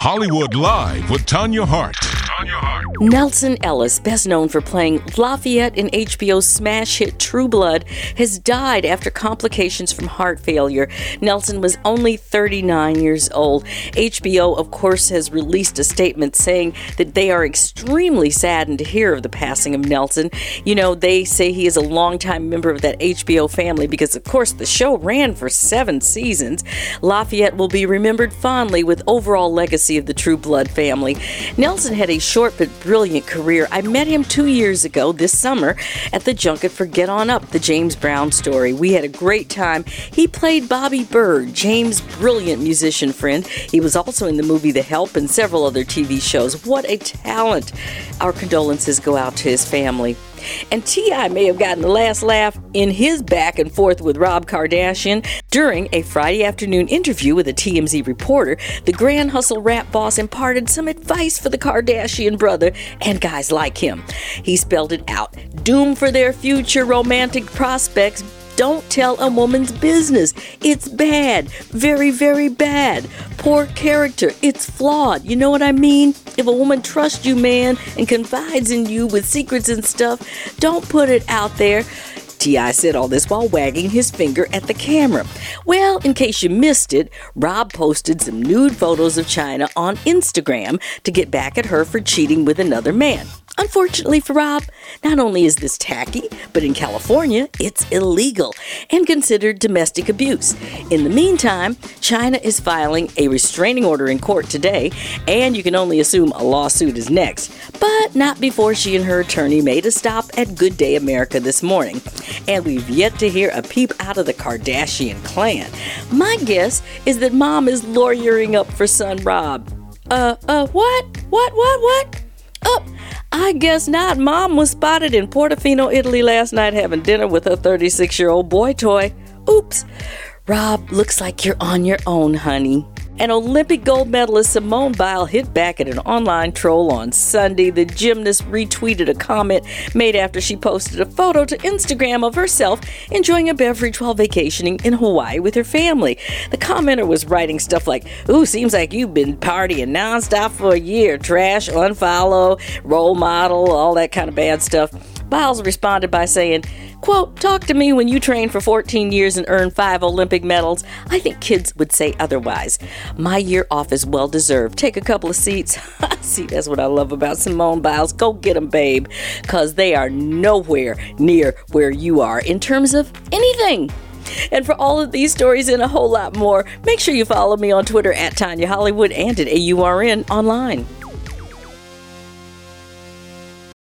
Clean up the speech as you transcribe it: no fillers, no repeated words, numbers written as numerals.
Hollywood Live with Tanya Hart. Nelson Ellis, best known for playing Lafayette in HBO's smash hit True Blood, has died after complications from heart failure. Nelson was only 39 years old. HBO, of course, has released a statement saying that they are extremely saddened to hear of the passing of Nelson. You know, they say he is a longtime member of that HBO family because, of course, the show ran for 7 seasons. Lafayette will be remembered fondly with overall legacy of the True Blood family. Nelson had a short but brilliant career. I met him 2 years ago this summer at the junket for Get On Up, the James Brown story. We had a great time. He played Bobby Bird, James' brilliant musician friend. He was also in the movie The Help and several other TV shows. What a talent. Our condolences go out to his family. And T.I. may have gotten the last laugh in his back and forth with Rob Kardashian. During a Friday afternoon interview with a TMZ reporter, the Grand Hustle rap boss imparted some advice for the Kardashian brother and guys like him. He spelled it out. Doomed for their future romantic prospects. Don't tell a woman's business. It's bad. Very, very bad. Poor character. It's flawed. You know what I mean? If a woman trusts you, man, and confides in you with secrets and stuff, don't put it out there. T.I. said all this while wagging his finger at the camera. Well, in case you missed it, Rob posted some nude photos of China on Instagram to get back at her for cheating with another man. Unfortunately for Rob, not only is this tacky, but in California, it's illegal and considered domestic abuse. In the meantime, China is filing a restraining order in court today, and you can only assume a lawsuit is next. But not before she and her attorney made a stop at Good Day America this morning. And we've yet to hear a peep out of the Kardashian clan. My guess is that Mom is lawyering up for son Rob. What? I guess not. Mom was spotted in Portofino, Italy last night having dinner with her 36-year-old boy toy. Oops. Rob, looks like you're on your own, honey. And Olympic gold medalist Simone Biles hit back at an online troll on Sunday. The gymnast retweeted a comment made after she posted a photo to Instagram of herself enjoying a beverage while vacationing in Hawaii with her family. The commenter was writing stuff like, "Ooh, seems like you've been partying nonstop for a year. Trash, unfollow, role model," all that kind of bad stuff. Biles responded by saying, quote, "Talk to me when you train for 14 years and earn 5 Olympic medals. I think kids would say otherwise. My year off is well deserved. Take a couple of seats." See, that's what I love about Simone Biles. Go get them, babe, because they are nowhere near where you are in terms of anything. And for all of these stories and a whole lot more, make sure you follow me on Twitter at Tanya Hollywood and at AURN online.